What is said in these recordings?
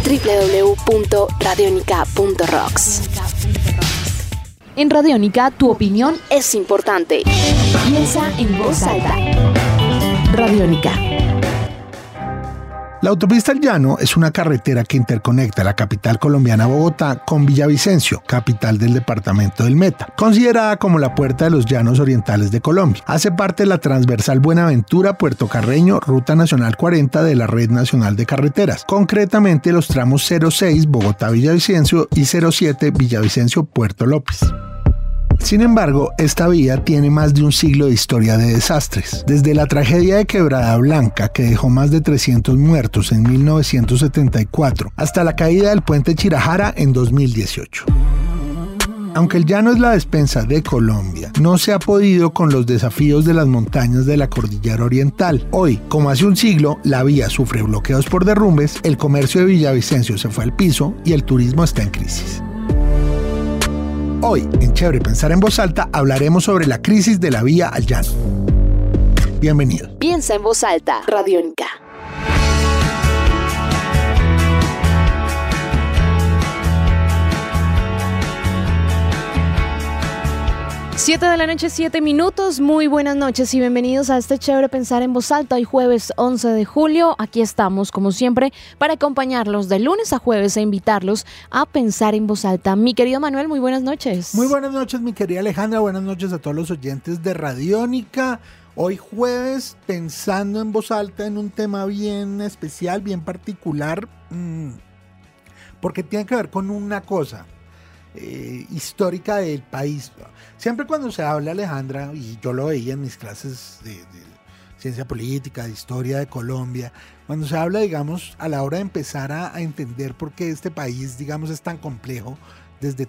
www.radionica.rocks. En Radiónica, tu opinión es importante. Piensa en voz alta. Radiónica. La autopista El Llano es una carretera que interconecta la capital colombiana Bogotá con Villavicencio, capital del departamento del Meta, considerada como la puerta de los llanos orientales de Colombia. Hace parte de la transversal Buenaventura-Puerto Carreño, Ruta Nacional 40 de la Red Nacional de Carreteras, concretamente los tramos 06 Bogotá-Villavicencio y 07 Villavicencio-Puerto López. Sin embargo, esta vía tiene más de un siglo de historia de desastres. Desde la tragedia de Quebrada Blanca, que dejó más de 300 muertos en 1974, hasta la caída del puente Chirajara en 2018. Aunque el llano es la despensa de Colombia, no se ha podido con los desafíos de las montañas de la cordillera oriental. Hoy, como hace un siglo, la vía sufre bloqueos por derrumbes, el comercio de Villavicencio se fue al piso y el turismo está en crisis. Hoy, en Chévere Pensar en Voz Alta, hablaremos sobre la crisis de la vía al llano. Bienvenido. Piensa en voz alta. Radiónica. 7 de la noche, 7 minutos. Muy buenas noches y bienvenidos a este Chévere Pensar en Voz Alta. Hoy jueves 11 de julio. Aquí estamos, como siempre, para acompañarlos de lunes a jueves e invitarlos a pensar en voz alta. Mi querido Manuel, muy buenas noches. Muy buenas noches, mi querida Alejandra. Buenas noches a todos los oyentes de Radiónica. Hoy jueves, pensando en voz alta en un tema bien especial, bien particular, porque tiene que ver con una cosa histórica del país. Siempre cuando se habla, Alejandra, y yo lo veía en mis clases de ciencia política, de historia de Colombia, cuando se habla, digamos, a la hora de empezar a entender por qué este país, digamos, es tan complejo desde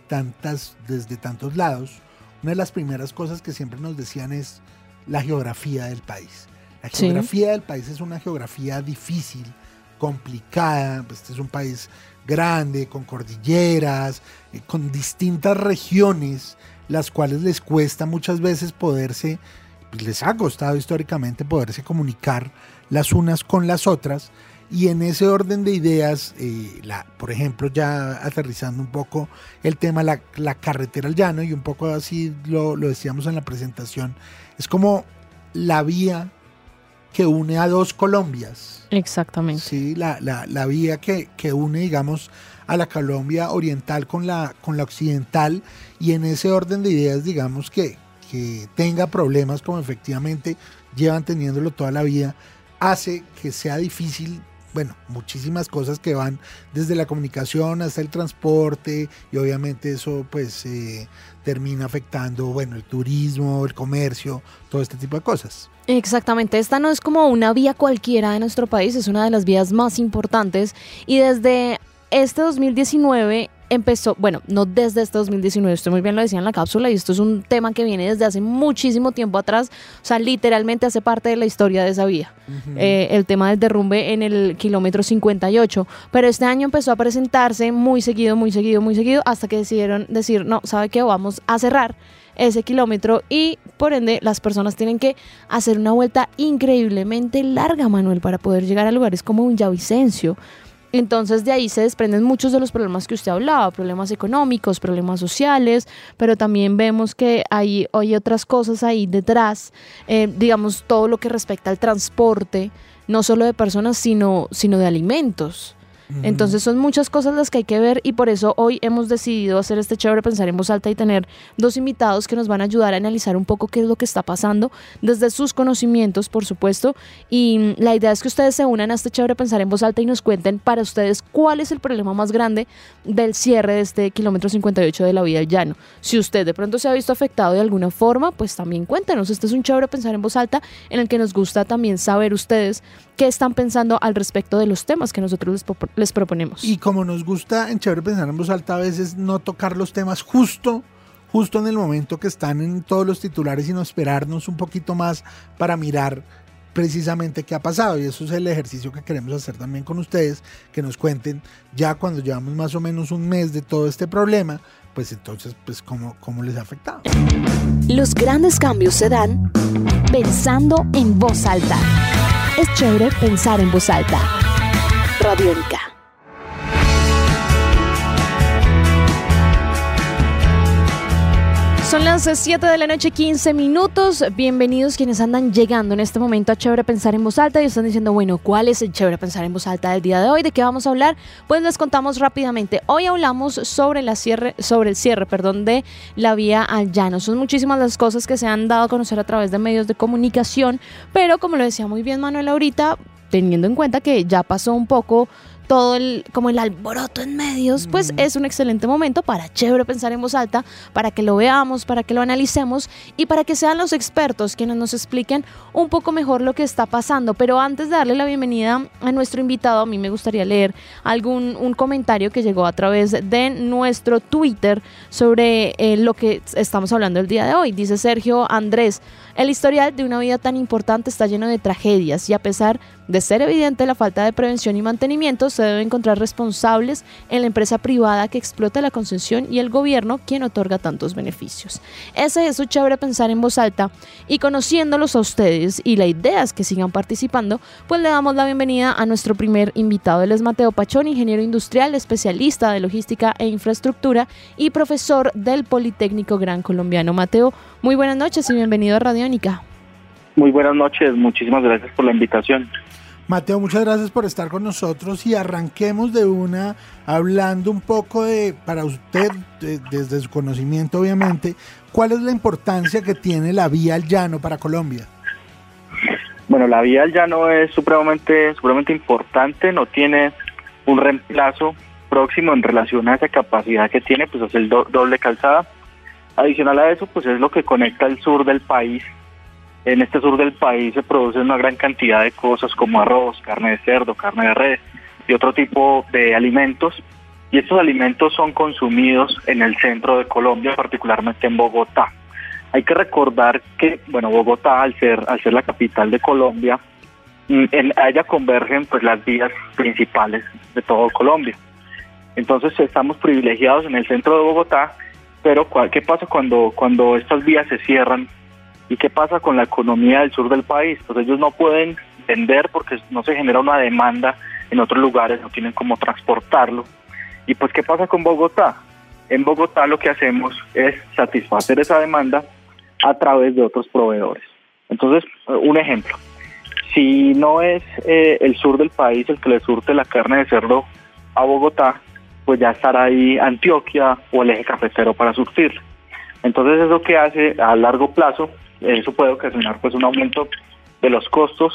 tantos lados, una de las primeras cosas que siempre nos decían es la geografía del país. La geografía del país es una geografía difícil, complicada. Pues este es un país grande, con cordilleras, con distintas regiones, las cuales les cuesta muchas veces les ha costado históricamente poderse comunicar las unas con las otras. Y en ese orden de ideas, por ejemplo, ya aterrizando un poco el tema, la carretera al llano, y un poco así lo decíamos en la presentación, es como la vía que une a dos Colombias. Exactamente. Sí, la vía que une, digamos, a la Colombia oriental con la occidental, y en ese orden de ideas, digamos, que tenga problemas como efectivamente llevan teniéndolo toda la vida, hace que sea difícil, muchísimas cosas que van desde la comunicación hasta el transporte, y obviamente eso pues termina afectando, el turismo, el comercio, todo este tipo de cosas. Exactamente, esta no es como una vía cualquiera de nuestro país, es una de las vías más importantes, y desde este 2019 empezó, no desde este 2019, usted muy bien lo decía en la cápsula, y esto es un tema que viene desde hace muchísimo tiempo atrás, o sea, literalmente hace parte de la historia de esa vía, el tema del derrumbe en el kilómetro 58, pero este año empezó a presentarse muy seguido, hasta que decidieron decir, no, ¿sabe qué? Vamos a cerrar ese kilómetro, y por ende las personas tienen que hacer una vuelta increíblemente larga, Manuel, para poder llegar a lugares como Villavicencio. Entonces de ahí se desprenden muchos de los problemas que usted hablaba, problemas económicos, problemas sociales, pero también vemos que hay otras cosas ahí detrás, digamos todo lo que respecta al transporte, no solo de personas, sino de alimentos. Entonces son muchas cosas las que hay que ver, y por eso hoy hemos decidido hacer este Chévere Pensar en Voz Alta y tener dos invitados que nos van a ayudar a analizar un poco qué es lo que está pasando desde sus conocimientos, por supuesto, y la idea es que ustedes se unan a este Chévere Pensar en Voz Alta y nos cuenten para ustedes cuál es el problema más grande del cierre de este kilómetro 58 de la vía del llano. Si usted de pronto se ha visto afectado de alguna forma, pues también cuéntenos. Este es un Chévere Pensar en Voz Alta en el que nos gusta también saber ustedes qué están pensando al respecto de los temas que nosotros les proponemos. Y como nos gusta en Chévere Pensar en Voz Alta a veces no tocar los temas justo en el momento que están en todos los titulares, sino esperarnos un poquito más para mirar precisamente qué ha pasado, y eso es el ejercicio que queremos hacer también con ustedes, que nos cuenten ya cuando llevamos más o menos un mes de todo este problema, pues entonces pues cómo les ha afectado. Los grandes cambios se dan pensando en voz alta. Es chévere pensar en voz alta. Radiónica. las 7 de la noche, 15 minutos. Bienvenidos quienes andan llegando en este momento a Chévere Pensar en Voz Alta y están diciendo, bueno, ¿cuál es el Chévere Pensar en Voz Alta del día de hoy? ¿De qué vamos a hablar? Pues les contamos rápidamente. Hoy hablamos sobre el cierre, de la vía al llano. Son muchísimas las cosas que se han dado a conocer a través de medios de comunicación, pero como lo decía muy bien Manuel ahorita, teniendo en cuenta que ya pasó un poco todo el alboroto en medios, pues es un excelente momento para Chévere Pensar en Voz Alta, para que lo veamos, para que lo analicemos y para que sean los expertos quienes nos expliquen un poco mejor lo que está pasando. Pero antes de darle la bienvenida a nuestro invitado, a mí me gustaría leer un comentario que llegó a través de nuestro Twitter sobre lo que estamos hablando el día de hoy. Dice Sergio Andrés: el historial de una vida tan importante está lleno de tragedias y a pesar de ser evidente la falta de prevención y mantenimiento, se debe encontrar responsables en la empresa privada que explota la concesión y el gobierno quien otorga tantos beneficios. Ese es su Chévere Pensar en Voz Alta, y conociéndolos a ustedes y la idea es que sigan participando, pues le damos la bienvenida a nuestro primer invitado. Él es Mateo Pachón, ingeniero industrial, especialista de logística e infraestructura y profesor del Politécnico Gran Colombiano. Mateo, muy buenas noches y bienvenido a Radiónica. Muy buenas noches, muchísimas gracias por la invitación. Mateo, muchas gracias por estar con nosotros y arranquemos de una hablando un poco para usted, desde su conocimiento obviamente, ¿cuál es la importancia que tiene la vía al llano para Colombia? Bueno, la vía al llano es supremamente importante, no tiene un reemplazo próximo en relación a esa capacidad que tiene, pues es el doble calzada. Adicional a eso, pues es lo que conecta el sur del país. En este sur del país se produce una gran cantidad de cosas como arroz, carne de cerdo, carne de res y otro tipo de alimentos. Y estos alimentos son consumidos en el centro de Colombia, particularmente en Bogotá. Hay que recordar que, bueno, Bogotá, al ser la capital de Colombia, en ella convergen pues las vías principales de todo Colombia. Entonces estamos privilegiados en el centro de Bogotá, pero ¿qué pasa cuando estas vías se cierran? ¿Y qué pasa con la economía del sur del país? Pues ellos no pueden vender porque no se genera una demanda en otros lugares, no tienen cómo transportarlo. ¿Y pues qué pasa con Bogotá? En Bogotá lo que hacemos es satisfacer esa demanda a través de otros proveedores. Entonces, un ejemplo, si no es el sur del país el que le surte la carne de cerdo a Bogotá, pues ya estará ahí Antioquia o el eje cafetero para surtirla. Entonces eso que hace a largo plazo, eso puede ocasionar pues un aumento de los costos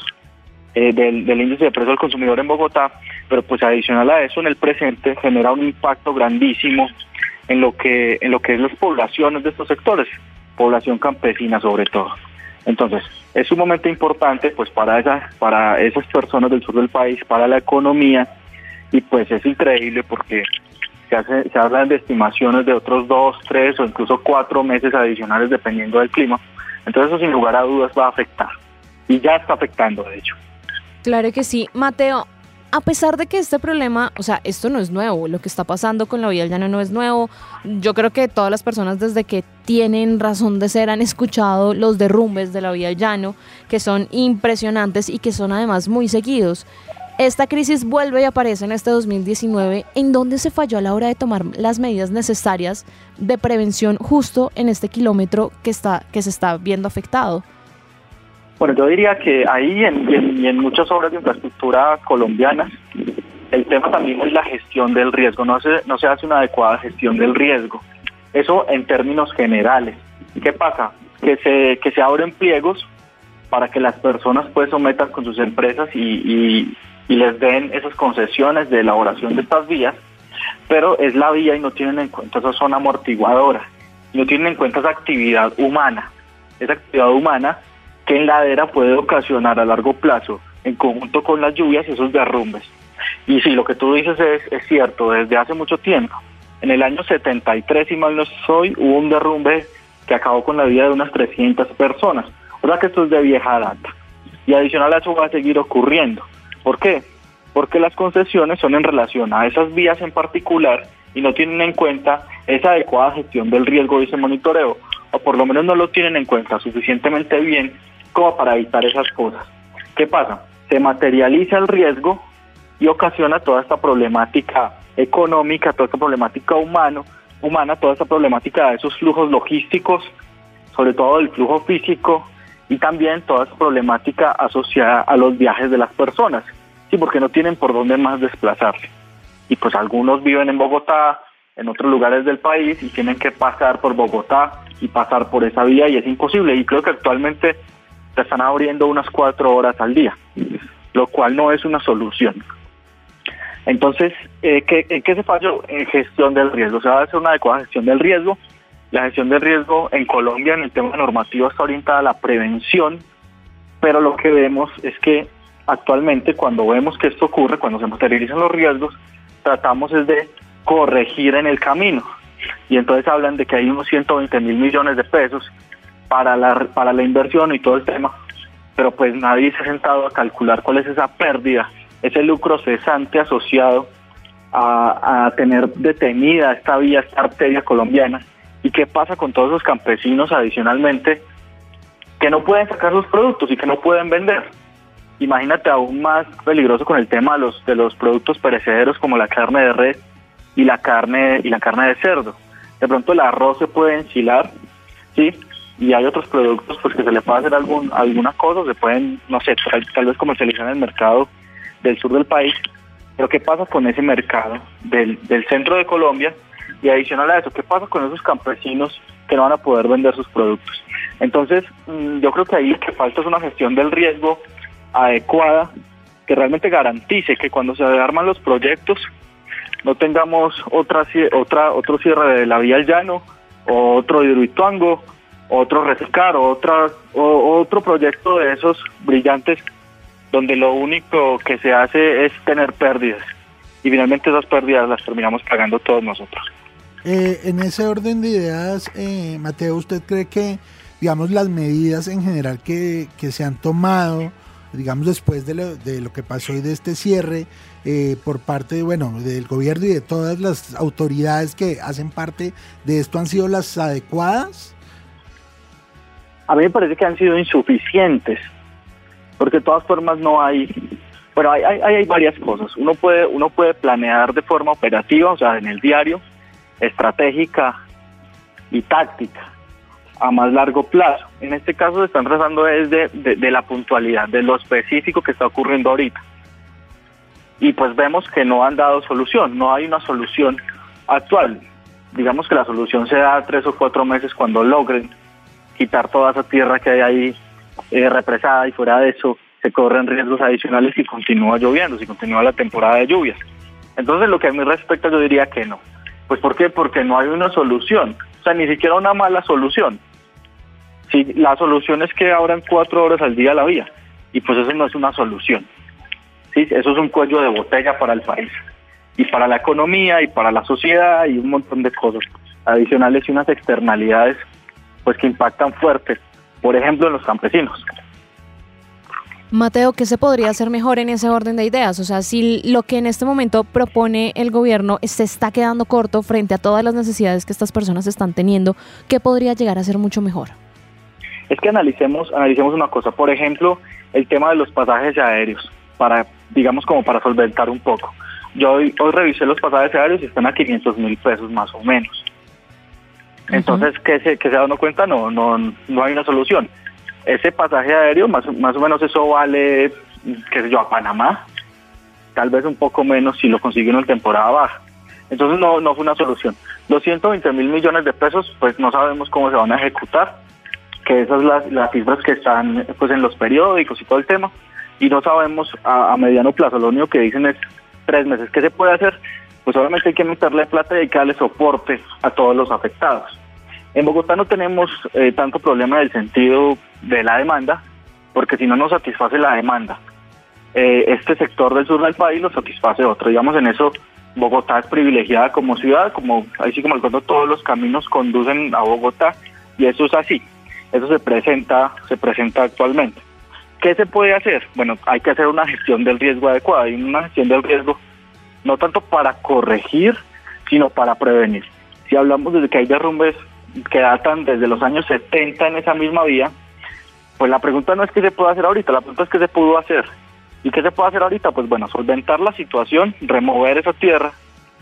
del índice de precio al consumidor en Bogotá, pero pues adicional a eso en el presente genera un impacto grandísimo en lo que es las poblaciones de estos sectores, población campesina sobre todo. Entonces es sumamente importante pues para esas personas del sur del país, para la economía, y pues es increíble porque se hablan de estimaciones de otros 2, 3 o incluso 4 meses adicionales dependiendo del clima. Entonces eso sin lugar a dudas va a afectar, y ya está afectando de hecho. Claro que sí. Mateo, a pesar de que este problema, o sea, esto no es nuevo, lo que está pasando con la vía al llano no es nuevo. Yo creo que todas las personas desde que tienen razón de ser han escuchado los derrumbes de la vía al llano, que son impresionantes y que son además muy seguidos. Esta crisis vuelve y aparece en este 2019, ¿en dónde se falló a la hora de tomar las medidas necesarias de prevención justo en este kilómetro que se está viendo afectado? Bueno, yo diría que ahí y en muchas obras de infraestructura colombianas, el tema también es la gestión del riesgo. No se hace una adecuada gestión del riesgo. Eso en términos generales. ¿Qué pasa? Que se abren pliegos para que las personas pues sometan con sus empresas y les den esas concesiones de elaboración de estas vías, pero es la vía y no tienen en cuenta esa zona amortiguadora, no tienen en cuenta esa actividad humana que en ladera puede ocasionar a largo plazo, en conjunto con las lluvias, esos derrumbes. Y sí, lo que tú dices es cierto, desde hace mucho tiempo. En el año 73, si mal no estoy, hubo un derrumbe que acabó con la vida de unas 300 personas. O sea que esto es de vieja data. Y adicional a eso va a seguir ocurriendo. ¿Por qué? Porque las concesiones son en relación a esas vías en particular y no tienen en cuenta esa adecuada gestión del riesgo y ese monitoreo, o por lo menos no lo tienen en cuenta suficientemente bien como para evitar esas cosas. ¿Qué pasa? Se materializa el riesgo y ocasiona toda esta problemática económica, toda esta problemática humana humana, toda esa problemática de esos flujos logísticos, sobre todo el flujo físico, y también toda esa problemática asociada a los viajes de las personas, sí, porque no tienen por dónde más desplazarse. Y pues algunos viven en Bogotá, en otros lugares del país, y tienen que pasar por Bogotá y pasar por esa vía, y es imposible. Y creo que actualmente se están abriendo unas 4 horas al día, lo cual no es una solución. Entonces, ¿en qué se falló? En gestión del riesgo. Se va a hacer una adecuada gestión del riesgo. La gestión del riesgo en Colombia, en el tema normativo, está orientada a la prevención, pero lo que vemos es que actualmente, cuando vemos que esto ocurre, cuando se materializan los riesgos, tratamos es de corregir en el camino. Y entonces hablan de que hay unos 120.000 millones de pesos para la inversión y todo el tema, pero pues nadie se ha sentado a calcular cuál es esa pérdida, ese lucro cesante asociado a tener detenida esta vía, esta arteria colombiana. ¿Y qué pasa con todos esos campesinos adicionalmente que no pueden sacar sus productos y que no pueden vender? Imagínate aún más peligroso con el tema de los productos perecederos, como la carne de res y la carne de cerdo. De pronto el arroz se puede enchilar, ¿sí? Y hay otros productos pues que se le puede hacer alguna cosa, se pueden, no sé, tal vez comercializar en el mercado del sur del país. Pero ¿qué pasa con ese mercado del centro de Colombia? Y adicional a eso, ¿qué pasa con esos campesinos que no van a poder vender sus productos? Entonces, yo creo que ahí lo que falta es una gestión del riesgo adecuada, que realmente garantice que cuando se arman los proyectos no tengamos otro cierre de la vía al llano, o otro Hidroituango, otro Rescar, o otro proyecto de esos brillantes donde lo único que se hace es tener pérdidas, y finalmente esas pérdidas las terminamos pagando todos nosotros. En ese orden de ideas, Mateo, ¿usted cree que, digamos, las medidas en general que se han tomado, digamos, después de lo que pasó y de este cierre, por parte, del gobierno y de todas las autoridades que hacen parte de esto, han sido las adecuadas? A mí me parece que han sido insuficientes, porque de todas formas no hay... Bueno, hay varias cosas. Uno puede planear de forma operativa, o sea, en el diario, estratégica y táctica, a más largo plazo. En este caso se están tratando de la puntualidad, de lo específico que está ocurriendo ahorita. Y pues vemos que no han dado solución, no hay una solución actual. Digamos que la solución se da 3 o 4 meses cuando logren quitar toda esa tierra que hay ahí represada, y fuera de eso se corren riesgos adicionales si continúa lloviendo, si continúa la temporada de lluvias. Entonces, lo que a mí respecta, yo diría que no. Pues ¿por qué? Porque no hay una solución, o sea, ni siquiera una mala solución. Sí, la solución es que abran 4 horas al día la vía, y pues eso no es una solución. Sí, eso es un cuello de botella para el país, y para la economía, y para la sociedad, y un montón de cosas adicionales y unas externalidades pues que impactan fuerte, por ejemplo, en los campesinos. Mateo, ¿qué se podría hacer mejor en ese orden de ideas? O sea, si lo que en este momento propone el gobierno se está quedando corto frente a todas las necesidades que estas personas están teniendo, ¿qué podría llegar a ser mucho mejor? Es que analicemos una cosa, por ejemplo, el tema de los pasajes aéreos, como para solventar un poco. Yo hoy revisé los pasajes aéreos y están a 500.000 pesos más o menos. Entonces, ¿qué se ha dado cuenta? No hay una solución. Ese pasaje aéreo, más o menos eso vale, qué sé yo, a Panamá, tal vez un poco menos si lo consiguen en temporada baja. Entonces no fue una solución. Los 120.000 millones de pesos, pues no sabemos cómo se van a ejecutar, que esas son las cifras que están pues en los periódicos y todo el tema, y no sabemos a mediano plazo. Lo único que dicen es 3 meses. ¿Qué se puede hacer? Pues obviamente hay que meterle plata y hay que darle soporte a todos los afectados. En Bogotá no tenemos tanto problema del sentido de la demanda, porque si no nos satisface la demanda, este sector del sur del país lo satisface otro. Digamos, en eso Bogotá es privilegiada como ciudad, así como el cuento, todos los caminos conducen a Bogotá, y eso es así. Eso se presenta actualmente. ¿Qué se puede hacer? Bueno, hay que hacer una gestión del riesgo adecuada, y una gestión del riesgo no tanto para corregir, sino para prevenir. Si hablamos desde que hay derrumbes que datan desde los años 70 en esa misma vía, pues la pregunta no es qué se puede hacer ahorita, la pregunta es qué se pudo hacer. ¿Y qué se puede hacer ahorita? Pues bueno, solventar la situación, remover esa tierra,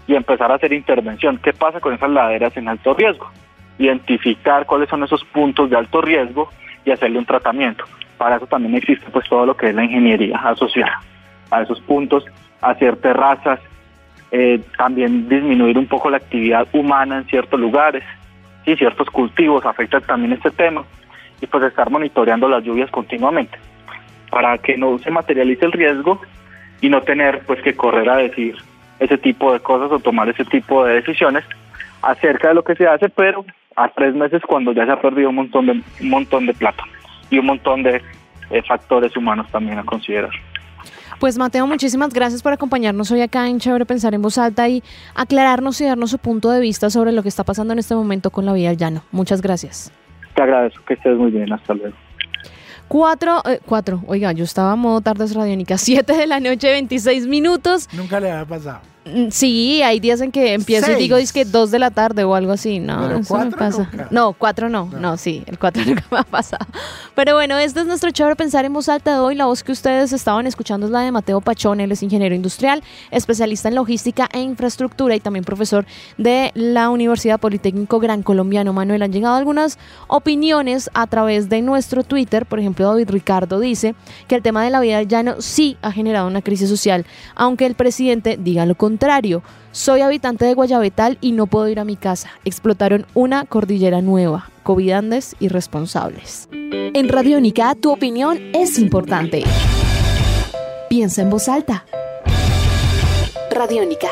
y empezar a hacer intervención. ¿Qué pasa con esas laderas en alto riesgo? Identificar cuáles son esos puntos de alto riesgo y hacerle un tratamiento. Para eso también existe pues todo lo que es la ingeniería asociada a esos puntos, hacer terrazas, también disminuir un poco la actividad humana en ciertos lugares, ¿sí? Ciertos cultivos afectan también este tema, y pues estar monitoreando las lluvias continuamente para que no se materialice el riesgo y no tener pues que correr a decir ese tipo de cosas o tomar ese tipo de decisiones acerca de lo que se hace, pero a 3 meses cuando ya se ha perdido un montón de plata y un montón de factores humanos también a considerar. Pues Mateo, muchísimas gracias por acompañarnos hoy acá en Chévere Pensar en Voz Alta y aclararnos y darnos su punto de vista sobre lo que está pasando en este momento con la vía al llano. Muchas gracias. Te agradezco, que estés muy bien, hasta luego. 4, oiga, yo estaba en modo tardes radiónicas, 7 de la noche, 26 minutos. Nunca le había pasado. Sí, hay días en que empiezo 6. y digo, es que 2 de la tarde o algo así. No, pero eso me pasa. Nunca. No, 4 no, sí, el 4 nunca me ha pasado. Pero bueno, este es nuestro Chévere Pensar en Voz Alta de hoy. La voz que ustedes estaban escuchando es la de Mateo Pachón. Él es ingeniero industrial, especialista en logística e infraestructura y también profesor de la Universidad Politécnico Gran Colombiano. Manuel, han llegado algunas opiniones a través de nuestro Twitter. Por ejemplo, David Ricardo dice que el tema de la vía al llano sí ha generado una crisis social, aunque el presidente diga lo contrario. Soy habitante de Guayabetal y no puedo ir a mi casa. Explotaron una cordillera nueva. Covidandes irresponsables. En Radiónica, tu opinión es importante. Piensa en voz alta. Radiónica.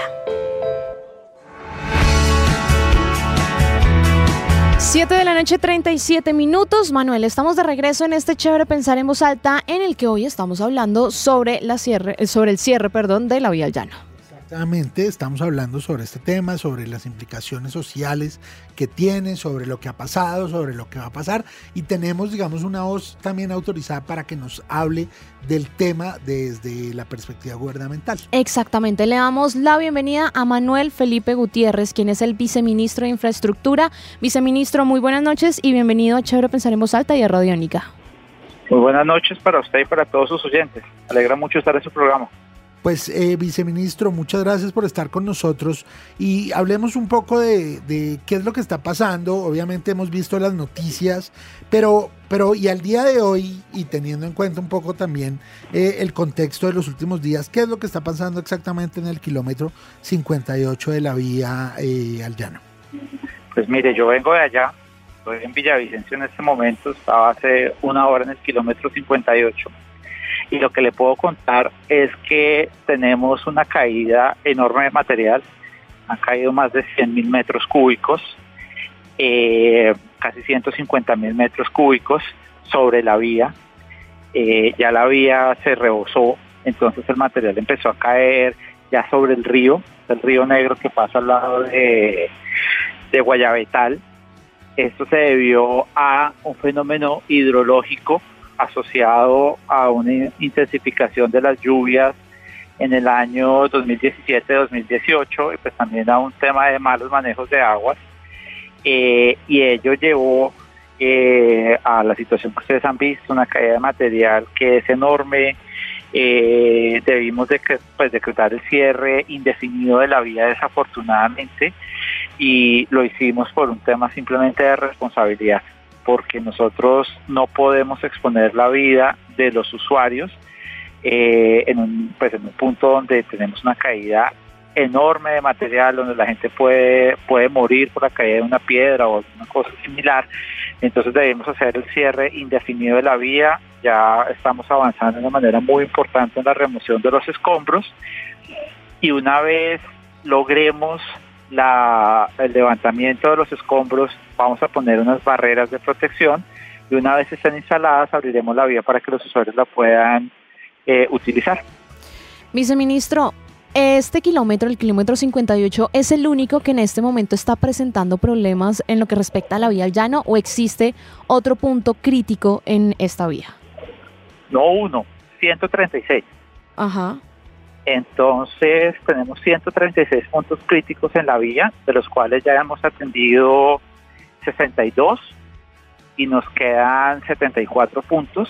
7 de la noche, 37 minutos. Manuel, estamos de regreso en este Chévere Pensar en Voz Alta, en el que hoy estamos hablando sobre el cierre de la vía al llano. Exactamente, estamos hablando sobre este tema, sobre las implicaciones sociales que tiene, sobre lo que ha pasado, sobre lo que va a pasar, y tenemos, digamos, una voz también autorizada para que nos hable del tema desde la perspectiva gubernamental. Exactamente, le damos la bienvenida a Manuel Felipe Gutiérrez, quien es el viceministro de Infraestructura. Viceministro, muy buenas noches y bienvenido a Chévere Pensar en Voz Alta y a Radiónica. Muy buenas noches para usted y para todos sus oyentes. Me alegra mucho estar en su programa. Pues, viceministro, muchas gracias por estar con nosotros y hablemos un poco de qué es lo que está pasando. Obviamente hemos visto las noticias, pero y al día de hoy, y teniendo en cuenta un poco también el contexto de los últimos días, ¿qué es lo que está pasando exactamente en el kilómetro 58 de la vía al llano? Pues mire, yo vengo de allá, estoy en Villavicencio en este momento, estaba hace 1 hora en el kilómetro 58. Y lo que le puedo contar es que tenemos una caída enorme de material. Han caído más de 100.000 metros cúbicos, casi 150.000 metros cúbicos sobre la vía. Ya la vía se rebosó, entonces el material empezó a caer ya sobre el río Negro que pasa al lado de Guayabetal. Esto se debió a un fenómeno hidrológico asociado a una intensificación de las lluvias en el año 2017-2018 y pues también a un tema de malos manejos de aguas, y ello llevó a la situación que ustedes han visto, una caída de material que es enorme. Debimos decretar el cierre indefinido de la vía desafortunadamente, y lo hicimos por un tema simplemente de responsabilidad, porque nosotros no podemos exponer la vida de los usuarios en un punto donde tenemos una caída enorme de material, donde la gente puede morir por la caída de una piedra o alguna cosa similar. Entonces debemos hacer el cierre indefinido de la vía. Ya estamos avanzando de una manera muy importante en la remoción de los escombros, y una vez logremos el levantamiento de los escombros, vamos a poner unas barreras de protección, y una vez estén instaladas abriremos la vía para que los usuarios la puedan utilizar. Viceministro, este kilómetro, el kilómetro 58, ¿es el único que en este momento está presentando problemas en lo que respecta a la vía al llano, o existe otro punto crítico en esta vía? No, 136. Ajá. Entonces tenemos 136 puntos críticos en la vía, de los cuales ya hemos atendido 62 y nos quedan 74 puntos,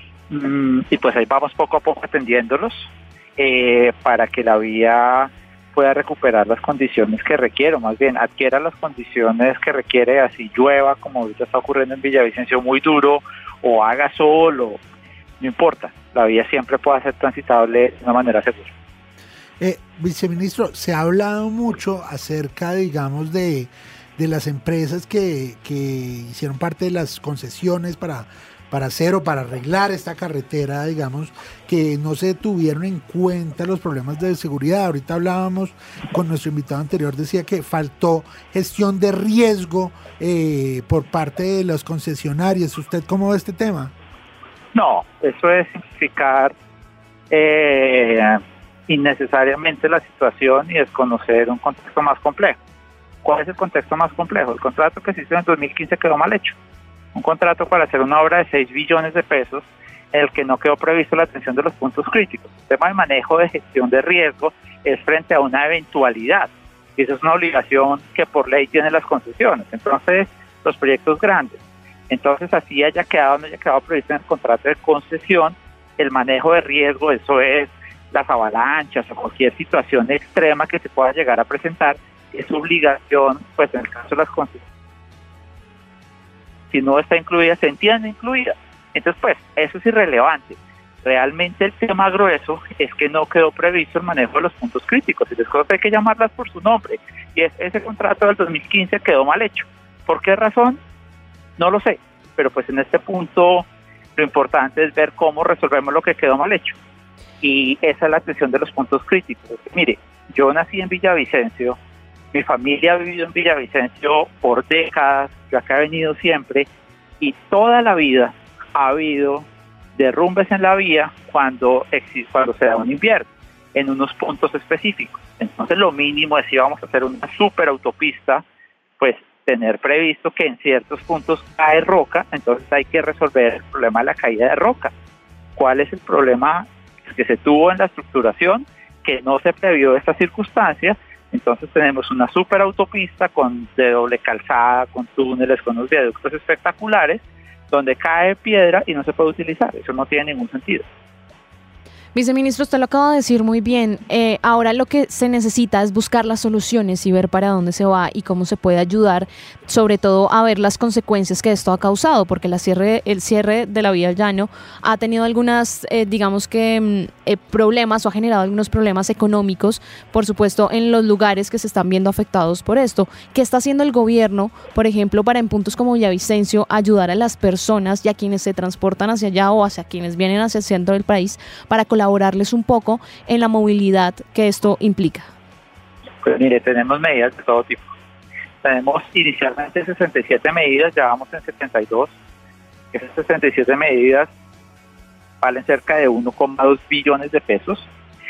y pues ahí vamos poco a poco atendiéndolos para que la vía pueda recuperar las condiciones que requiere, o más bien adquiera las condiciones que requiere, así llueva, como ahorita está ocurriendo en Villavicencio muy duro, o haga sol, o no importa, la vía siempre puede ser transitable de una manera segura. Viceministro, se ha hablado mucho acerca, digamos, de las empresas que hicieron parte de las concesiones para hacer o para arreglar esta carretera, digamos, que no se tuvieron en cuenta los problemas de seguridad. Ahorita hablábamos con nuestro invitado anterior, decía que faltó gestión de riesgo por parte de los concesionarios. ¿Usted cómo ve este tema? No, eso es simplificar innecesariamente la situación y desconocer un contexto más complejo. ¿Cuál es el contexto más complejo? El contrato que se hizo en 2015 quedó mal hecho. Un contrato para hacer una obra de 6 billones de pesos en el que no quedó previsto la atención de los puntos críticos. El tema de manejo de gestión de riesgo es frente a una eventualidad. Y eso es una obligación que por ley tienen las concesiones. Entonces, los proyectos grandes. Entonces, así haya quedado, no haya quedado previsto en el contrato de concesión, el manejo de riesgo, eso es las avalanchas o cualquier situación extrema que se pueda llegar a presentar, es obligación, pues en el caso de las concesiones, si no está incluida, se entiende incluida. Entonces, pues, eso es irrelevante. Realmente el tema grueso es que no quedó previsto el manejo de los puntos críticos, y las cosas hay que llamarlas por su nombre, y ese contrato del 2015 quedó mal hecho. ¿Por qué razón? No lo sé, pero pues en este punto lo importante es ver cómo resolvemos lo que quedó mal hecho. Y esa es la atención de los puntos críticos. Mire, yo nací en Villavicencio, mi familia ha vivido en Villavicencio por décadas, yo acá he venido siempre, y toda la vida ha habido derrumbes en la vía cuando se da un invierno, en unos puntos específicos. Entonces lo mínimo es, si vamos a hacer una superautopista, pues tener previsto que en ciertos puntos cae roca, entonces hay que resolver el problema de la caída de roca. ¿Cuál es el problema que se tuvo en la estructuración? Que no se previó esta circunstancia. Entonces tenemos una superautopista de doble calzada, con túneles, con unos viaductos espectaculares, donde cae piedra y no se puede utilizar. Eso no tiene ningún sentido. Viceministro, usted lo acaba de decir muy bien. Ahora lo que se necesita es buscar las soluciones y ver para dónde se va y cómo se puede ayudar, sobre todo a ver las consecuencias que esto ha causado, porque el cierre de la vía al llano ha tenido algunas, problemas, o ha generado algunos problemas económicos, por supuesto, en los lugares que se están viendo afectados por esto. ¿Qué está haciendo el gobierno, por ejemplo, para en puntos como Villavicencio ayudar a las personas y a quienes se transportan hacia allá o hacia quienes vienen hacia el centro del país para colaborarles un poco en la movilidad que esto implica? Pues mire, tenemos medidas de todo tipo. Tenemos inicialmente 67 medidas, ya vamos en 72. Esas 67 medidas valen cerca de 1,2 billones de pesos.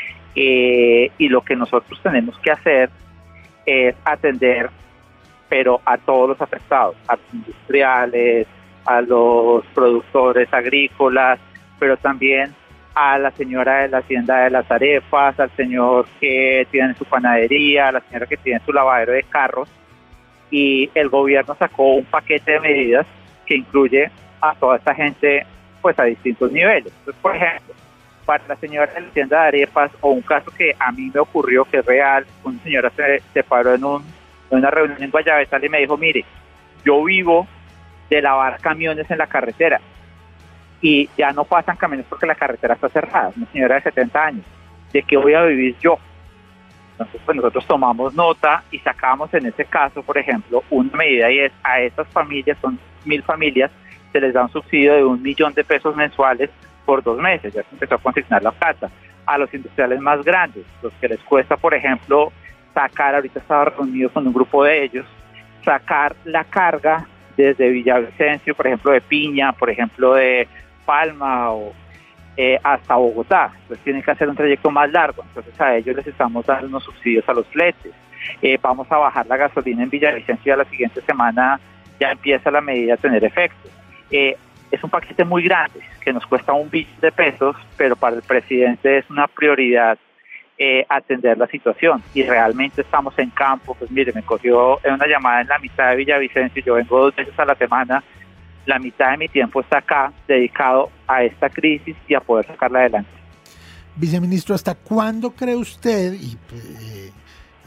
Y lo que nosotros tenemos que hacer es atender, pero a todos los afectados, a los industriales, a los productores agrícolas, pero también a la señora de la hacienda de las arepas, al señor que tiene su panadería, a la señora que tiene su lavadero de carros. Y el gobierno sacó un paquete de medidas que incluye a toda esta gente, pues a distintos niveles. Entonces, por ejemplo, para la señora de la hacienda de arepas, o un caso que a mí me ocurrió, que es real, una señora se paró en una reunión en Guayabesal y me dijo: mire, yo vivo de lavar camiones en la carretera y ya no pasan camiones porque la carretera está cerrada. Una señora de 70 años, ¿de qué voy a vivir yo? Entonces, pues nosotros tomamos nota y sacamos en ese caso, por ejemplo, una medida, y es a estas familias, son 1.000 familias, se les da un subsidio de 1 millón de pesos mensuales por 2 meses. Ya se empezó a consignar la plata. A los industriales más grandes, los que les cuesta, por ejemplo, sacar, ahorita estaba reunido con un grupo de ellos, sacar la carga desde Villavicencio, por ejemplo, de Piña, por ejemplo, de Palma o hasta Bogotá. Entonces tienen que hacer un trayecto más largo. Entonces a ellos les estamos dando unos subsidios a los fletes. Vamos a bajar la gasolina en Villavicencio, y a la siguiente semana ya empieza la medida a tener efecto. Es un paquete muy grande que nos cuesta 1 billón de pesos, pero para el presidente es una prioridad atender la situación, y realmente estamos en campo. Pues mire, me cogió en una llamada en la mitad de Villavicencio, yo vengo 2 veces a la semana, la mitad de mi tiempo está acá dedicado a esta crisis y a poder sacarla adelante. Viceministro, ¿hasta cuándo cree usted,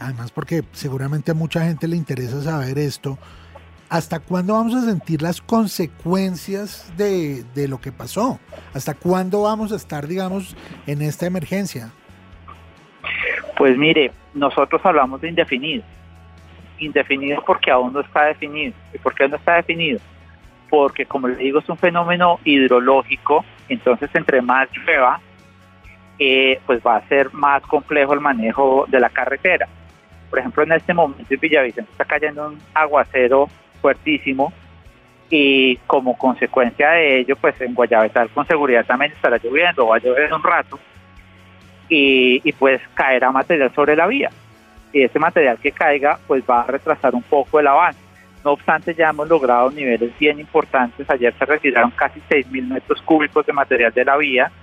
Además, porque seguramente a mucha gente le interesa saber esto. ¿Hasta cuándo vamos a sentir las consecuencias de lo que pasó? ¿Hasta cuándo vamos a estar, digamos, en esta emergencia? Pues mire, nosotros hablamos de indefinido. Indefinido porque aún no está definido. ¿Y por qué no está definido? Porque, como le digo, es un fenómeno hidrológico, entonces entre más llueva, pues va a ser más complejo el manejo de la carretera. Por ejemplo, en este momento en Villavicencio está cayendo un aguacero fuertísimo y como consecuencia de ello, pues en Guayabetal con seguridad también estará lloviendo, va a llover un rato y pues caerá material sobre la vía. Y ese material que caiga, pues va a retrasar un poco el avance. No obstante, ya hemos logrado niveles bien importantes. Ayer se retiraron casi 6.000 metros cúbicos de material de la vía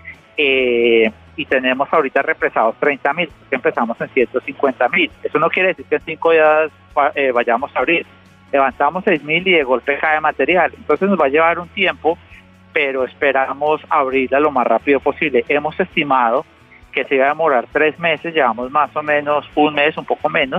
y tenemos ahorita represados 30.000, porque empezamos en 150.000. Eso no quiere decir que en 5 días vayamos a abrir. Levantamos 6.000 y de golpe cae material. Entonces nos va a llevar un tiempo, pero esperamos abrirla lo más rápido posible. Hemos estimado que se iba a demorar 3 meses, llevamos más o menos un mes, un poco menos,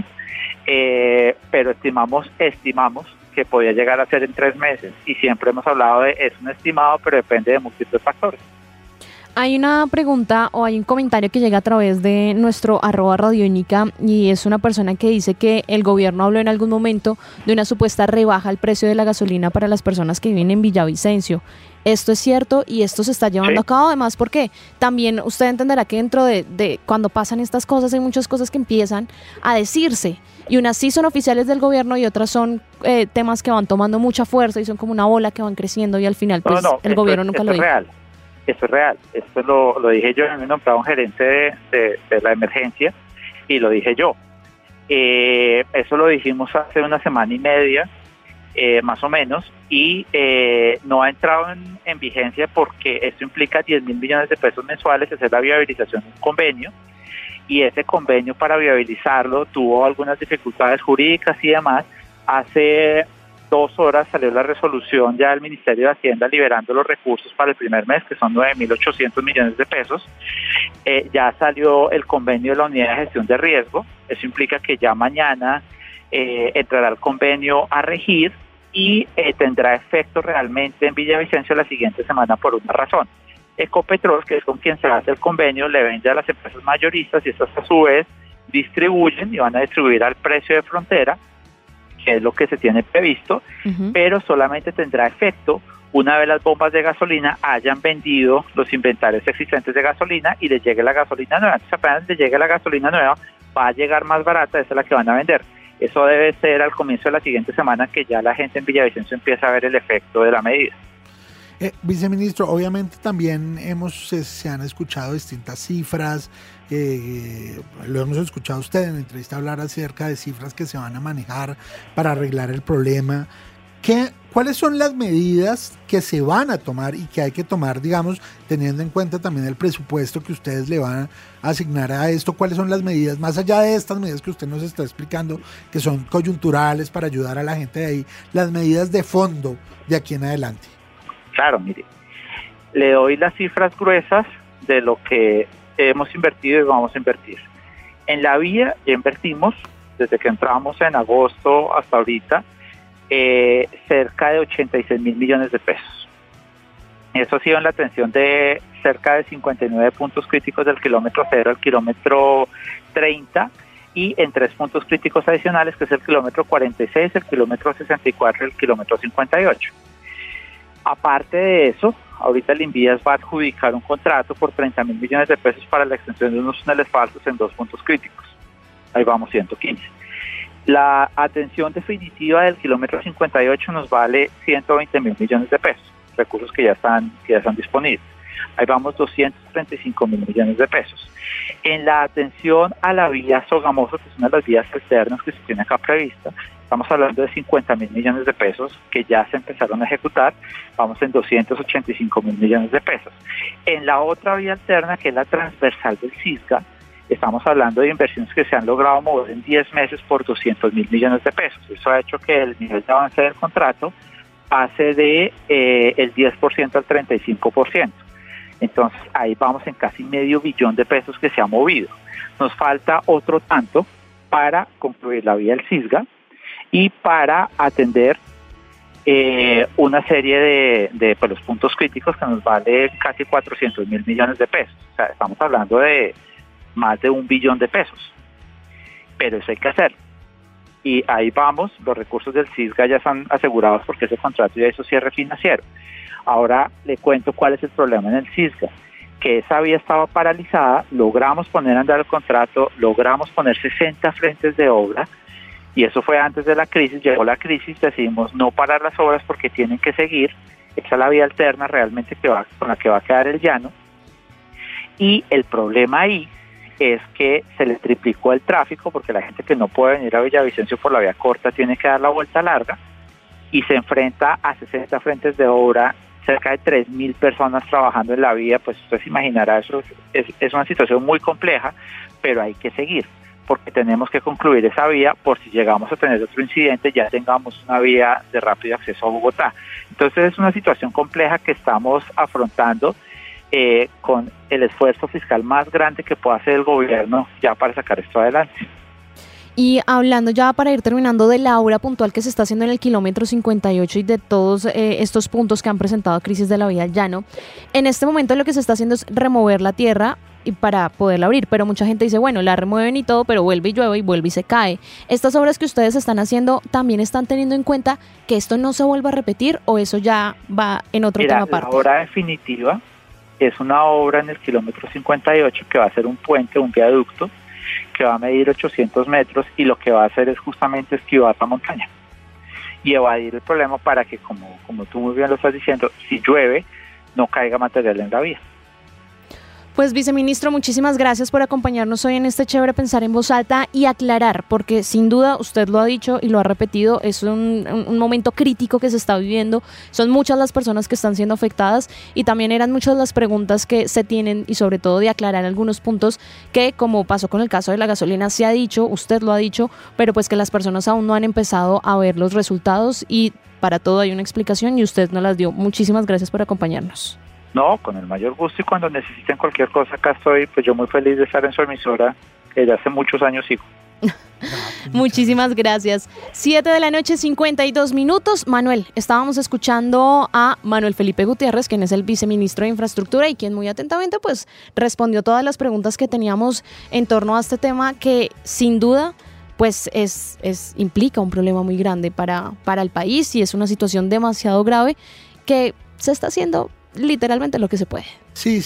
pero estimamos que podía llegar a ser en 3 meses y siempre hemos hablado de es un estimado, pero depende de múltiples factores. Hay una pregunta o hay un comentario que llega a través de nuestro @radionica y es una persona que dice que el gobierno habló en algún momento de una supuesta rebaja al precio de la gasolina para las personas que viven en Villavicencio. Esto es cierto y esto se está llevando a cabo, además porque también usted entenderá que dentro de cuando pasan estas cosas hay muchas cosas que empiezan a decirse y unas sí son oficiales del gobierno y otras son temas que van tomando mucha fuerza y son como una bola que van creciendo y al final pues el gobierno nunca lo dice. Esto es real, esto lo dije yo, me nombraba un gerente de la emergencia y lo dije yo. Eso lo dijimos hace una semana y media, más o menos, y no ha entrado en vigencia porque esto implica 10.000 millones de pesos mensuales, hacer la viabilización de un convenio, y ese convenio para viabilizarlo tuvo algunas dificultades jurídicas y demás. Hace 2 horas salió la resolución ya del Ministerio de Hacienda liberando los recursos para el primer mes, que son 9.800 millones de pesos. Ya salió el convenio de la Unidad de Gestión de Riesgo. Eso implica que ya mañana entrará el convenio a regir y tendrá efecto realmente en Villavicencio la siguiente semana por una razón. Ecopetrol, que es con quien se hace el convenio, le vende a las empresas mayoristas y estas a su vez distribuyen y van a distribuir al precio de frontera, que es lo que se tiene previsto, pero solamente tendrá efecto una vez las bombas de gasolina hayan vendido los inventarios existentes de gasolina y les llegue la gasolina nueva. Entonces apenas les llegue la gasolina nueva, va a llegar más barata, esa es la que van a vender. Eso debe ser al comienzo de la siguiente semana que ya la gente en Villavicencio empieza a ver el efecto de la medida. Viceministro, obviamente también se han escuchado distintas cifras, lo hemos escuchado usted en la entrevista hablar acerca de cifras que se van a manejar para arreglar el problema. ¿Cuáles son las medidas que se van a tomar y que hay que tomar, digamos, teniendo en cuenta también el presupuesto que ustedes le van a asignar a esto? ¿Cuáles son las medidas, más allá de estas medidas que usted nos está explicando, que son coyunturales para ayudar a la gente de ahí, las medidas de fondo de aquí en adelante? Claro, mire, le doy las cifras gruesas de lo que hemos invertido y vamos a invertir. En la vía ya invertimos, desde que entramos en agosto hasta ahorita, cerca de 86.000 millones de pesos. Eso ha sido en la atención de cerca de 59 puntos críticos del kilómetro 0 al kilómetro 30 y en 3 puntos críticos adicionales, que es el kilómetro 46, el kilómetro 64 y el kilómetro 58. Aparte de eso, ahorita el Invías va a adjudicar un contrato por 30.000 millones de pesos para la extensión de unos túneles falsos en 2 puntos críticos. Ahí vamos, 115. La atención definitiva del kilómetro 58 nos vale 120.000 millones de pesos, recursos que ya están disponibles. Ahí vamos, 235.000 millones de pesos. En la atención a la vía Sogamoso, que es una de las vías externas que se tiene acá prevista, estamos hablando de 50.000 millones de pesos que ya se empezaron a ejecutar, vamos en 285.000 millones de pesos. En la otra vía alterna, que es la transversal del Cisga, estamos hablando de inversiones que se han logrado mover en 10 meses por 200.000 millones de pesos. Eso ha hecho que el nivel de avance del contrato pase de el 10% al 35%. Entonces ahí vamos en casi $500 millones de pesos que se ha movido. Nos falta otro tanto para concluir la vía del Cisga y para atender una serie de pues, los puntos críticos que nos vale casi 400.000 millones de pesos. O sea, estamos hablando de más de 1 billón de pesos. Pero eso hay que hacerlo. Y ahí vamos, los recursos del Cisga ya están asegurados porque ese contrato ya hizo cierre financiero. Ahora le cuento cuál es el problema en el Cisga, que esa vía estaba paralizada, logramos poner a andar el contrato, logramos poner 60 frentes de obra, y eso fue antes de la crisis. Llegó la crisis, decidimos no parar las obras porque tienen que seguir. Esa es la vía alterna realmente con la que va a quedar el llano. Y el problema ahí es que se le triplicó el tráfico porque la gente que no puede venir a Villavicencio por la vía corta tiene que dar la vuelta larga y se enfrenta a 60 frentes de obra, cerca de 3.000 personas trabajando en la vía. Pues usted se imaginará, eso es una situación muy compleja, pero hay que seguir, porque tenemos que concluir esa vía por si llegamos a tener otro incidente, ya tengamos una vía de rápido acceso a Bogotá. Entonces es una situación compleja que estamos afrontando con el esfuerzo fiscal más grande que pueda hacer el gobierno ya para sacar esto adelante. Y hablando ya para ir terminando de la obra puntual que se está haciendo en el kilómetro 58 y de todos estos puntos que han presentado crisis de la vía al llano, en este momento lo que se está haciendo es remover la tierra y para poderla abrir, pero mucha gente dice, bueno, la remueven y todo, pero vuelve y llueve y vuelve y se cae. ¿Estas obras que ustedes están haciendo también están teniendo en cuenta que esto no se vuelva a repetir o eso ya va en otro tema aparte? La obra definitiva es una obra en el kilómetro 58 que va a ser un puente, un viaducto, que va a medir 800 metros y lo que va a hacer es justamente esquivar la montaña y evadir el problema para que, como tú muy bien lo estás diciendo, si llueve, no caiga material en la vía. Pues viceministro, muchísimas gracias por acompañarnos hoy en este Chévere Pensar en Voz Alta y aclarar, porque sin duda usted lo ha dicho y lo ha repetido, es un momento crítico que se está viviendo, son muchas las personas que están siendo afectadas y también eran muchas las preguntas que se tienen y sobre todo de aclarar algunos puntos que, como pasó con el caso de la gasolina, se ha dicho, usted lo ha dicho, pero pues que las personas aún no han empezado a ver los resultados y para todo hay una explicación y usted nos las dio. Muchísimas gracias por acompañarnos. No, con el mayor gusto, y cuando necesiten cualquier cosa acá estoy, pues yo muy feliz de estar en su emisora, que desde hace muchos años sigo. Muchísimas gracias. 7:52 p.m. Manuel, estábamos escuchando a Manuel Felipe Gutiérrez, quien es el viceministro de Infraestructura y quien muy atentamente pues respondió todas las preguntas que teníamos en torno a este tema que sin duda pues implica un problema muy grande para el país y es una situación demasiado grave que se está haciendo literalmente lo que se puede. Sí,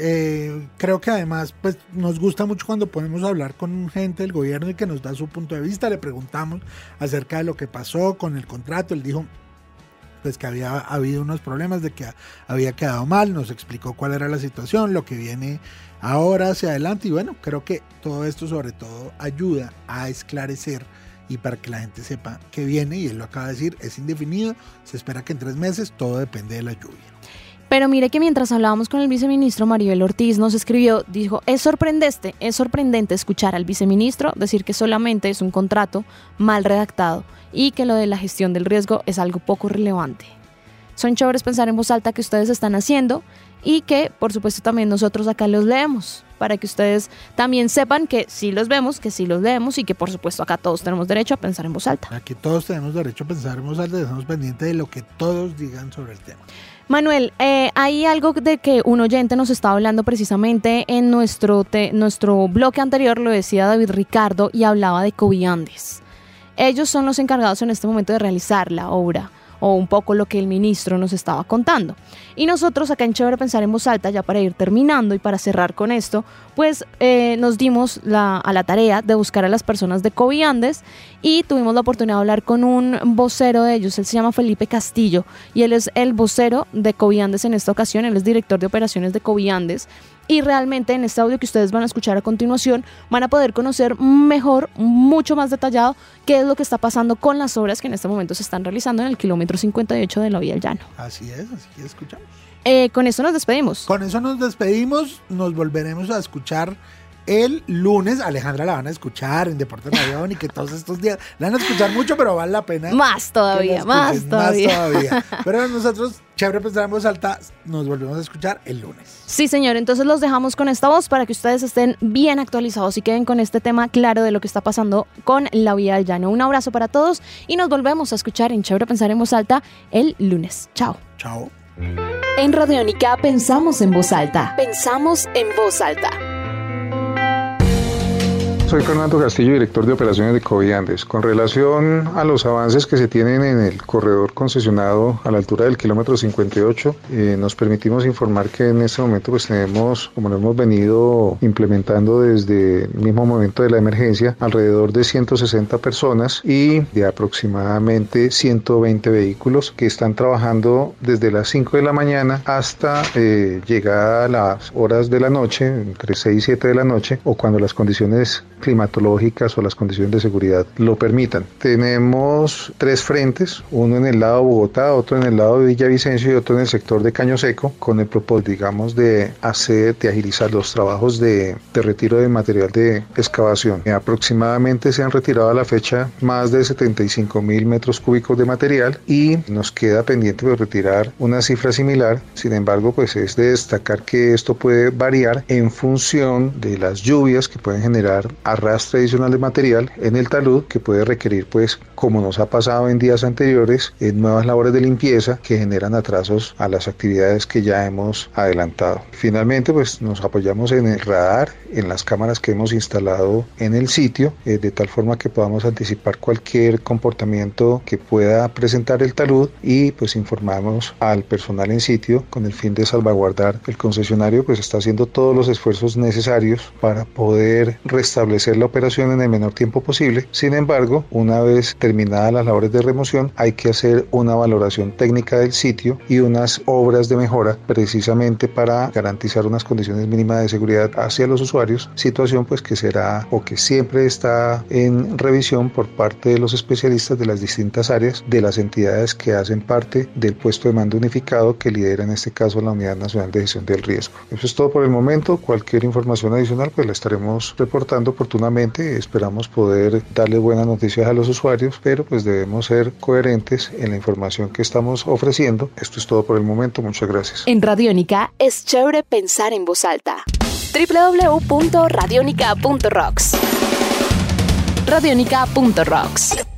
creo que además pues nos gusta mucho cuando podemos hablar con gente del gobierno y que nos da su punto de vista. Le preguntamos acerca de lo que pasó con el contrato, él dijo pues que había habido unos problemas, de que había quedado mal, nos explicó cuál era la situación, lo que viene ahora hacia adelante y bueno, creo que todo esto sobre todo ayuda a esclarecer y para que la gente sepa qué viene, y él lo acaba de decir, es indefinido, se espera que en 3 meses, todo depende de la lluvia. Pero mire que mientras hablábamos con el viceministro, Maribel Ortiz nos escribió, dijo, es sorprendente escuchar al viceministro decir que solamente es un contrato mal redactado y que lo de la gestión del riesgo es algo poco relevante. Son chéveres pensar en voz alta que ustedes están haciendo y que, por supuesto, también nosotros acá los leemos, para que ustedes también sepan que sí los vemos, que sí los leemos y que, por supuesto, acá todos tenemos derecho a pensar en voz alta. Aquí todos tenemos derecho a pensar en voz alta, estamos pendientes de lo que todos digan sobre el tema. Manuel, hay algo de que un oyente nos estaba hablando precisamente en nuestro bloque anterior, lo decía David Ricardo, y hablaba de Coviandes. Ellos son los encargados en este momento de realizar la obra, o un poco lo que el ministro nos estaba contando. Y nosotros acá en Chévere Pensar en Voz Alta, ya para ir terminando y para cerrar con esto, pues nos dimos a la tarea de buscar a las personas de Coviandes y tuvimos la oportunidad de hablar con un vocero de ellos, él se llama Felipe Castillo y él es el vocero de Coviandes en esta ocasión, él es director de operaciones de Coviandes. Y realmente en este audio que ustedes van a escuchar a continuación van a poder conocer mejor, mucho más detallado qué es lo que está pasando con las obras que en este momento se están realizando en el kilómetro 58 de la vía al llano. Así que escuchamos. Con eso nos despedimos. Con eso nos despedimos, nos volveremos a escuchar el lunes. Alejandra la van a escuchar en Deportes Radión y que todos estos días la van a escuchar mucho, pero vale la pena. Más todavía. Pero nosotros, chévere pensar en voz alta, nos volvemos a escuchar el lunes. Sí, señor. Entonces los dejamos con esta voz para que ustedes estén bien actualizados y queden con este tema claro de lo que está pasando con la vía del llano. Un abrazo para todos y nos volvemos a escuchar en Chévere Pensar en Voz Alta el lunes. Chao. Chao. En Radiónica pensamos en voz alta. Pensamos en voz alta. Soy Fernando Castillo, director de operaciones de Coviandes. Con relación a los avances que se tienen en el corredor concesionado a la altura del kilómetro 58, nos permitimos informar que en este momento pues tenemos, como lo hemos venido implementando desde el mismo momento de la emergencia, alrededor de 160 personas y de aproximadamente 120 vehículos que están trabajando desde las 5 de la mañana hasta llegada a las horas de la noche, entre 6 y 7 de la noche, o cuando las condiciones climatológicas o las condiciones de seguridad lo permitan. Tenemos 3 frentes, uno en el lado de Bogotá, otro en el lado de Villavicencio y otro en el sector de Caño Seco, con el propósito, digamos, de agilizar los trabajos de retiro de material de excavación. Aproximadamente se han retirado a la fecha más de 75.000 metros cúbicos de material y nos queda pendiente de retirar una cifra similar. Sin embargo, pues es de destacar que esto puede variar en función de las lluvias que pueden generar arrastre adicional de material en el talud, que puede requerir, pues, como nos ha pasado en días anteriores, nuevas labores de limpieza que generan atrasos a las actividades que ya hemos adelantado. Finalmente, pues, nos apoyamos en el radar, en las cámaras que hemos instalado en el sitio, de tal forma que podamos anticipar cualquier comportamiento que pueda presentar el talud y, pues, informamos al personal en sitio con el fin de salvaguardar. El concesionario, pues, está haciendo todos los esfuerzos necesarios para poder restablecer la operación en el menor tiempo posible. Sin embargo, una vez terminadas las labores de remoción, hay que hacer una valoración técnica del sitio y unas obras de mejora precisamente para garantizar unas condiciones mínimas de seguridad hacia los usuarios, situación pues que será o que siempre está en revisión por parte de los especialistas de las distintas áreas de las entidades que hacen parte del puesto de mando unificado que lidera en este caso la Unidad Nacional de Gestión del Riesgo. Eso es todo por el momento. Cualquier información adicional pues la estaremos reportando oportunamente. Esperamos poder darle buenas noticias a los usuarios, pero pues debemos ser coherentes en la información que estamos ofreciendo. Esto es todo por el momento. Muchas gracias. En Radiónica es chévere pensar en voz alta. www.radionica.rocks. Radionica.rocks.